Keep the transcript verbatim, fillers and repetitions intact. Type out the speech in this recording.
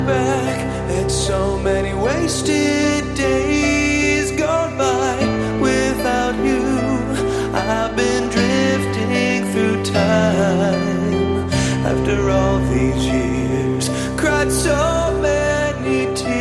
back at so many wasted days gone by without you. I've been drifting through time after all these years, cried so many tears.